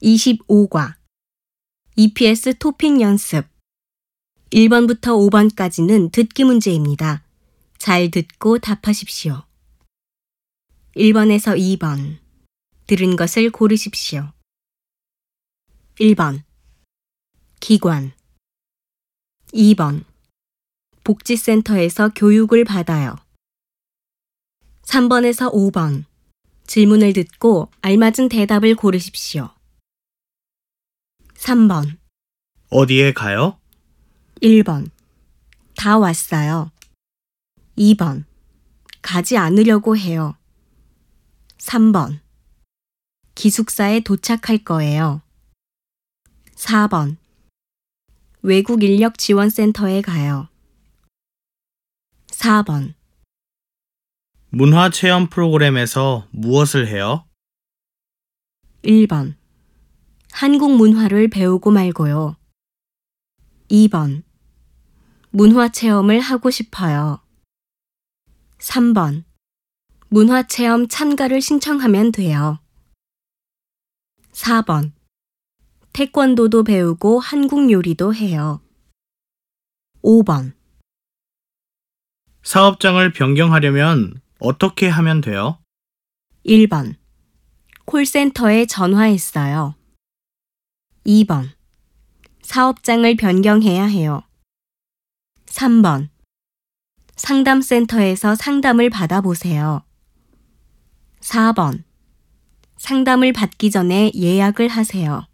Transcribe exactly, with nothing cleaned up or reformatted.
이십오 과 이피에스 토픽 연습 일 번부터 오 번까지는 듣기 문제입니다. 잘 듣고 답하십시오. 일 번에서 이 번 들은 것을 고르십시오. 일 번 기관 이 번 복지센터에서 교육을 받아요. 삼 번에서 오 번 질문을 듣고 알맞은 대답을 고르십시오. 삼 번 어디에 가요? 일 번 다 왔어요. 이 번 가지 않으려고 해요. 삼 번 기숙사에 도착할 거예요. 사 번 외국 인력 지원센터에 가요. 사 번 문화체험 프로그램에서 무엇을 해요? 일 번 한국 문화를 배우고 말고요. 이 번 문화체험을 하고 싶어요. 삼 번 문화체험 참가를 신청하면 돼요. 사 번 태권도도 배우고 한국 요리도 해요. 오 번 사업장을 변경하려면 어떻게 하면 돼요? 일 번 콜센터에 전화했어요. 이 번 사업장을 변경해야 해요. 삼 번 상담센터에서 상담을 받아보세요. 사 번 상담을 받기 전에 예약을 하세요.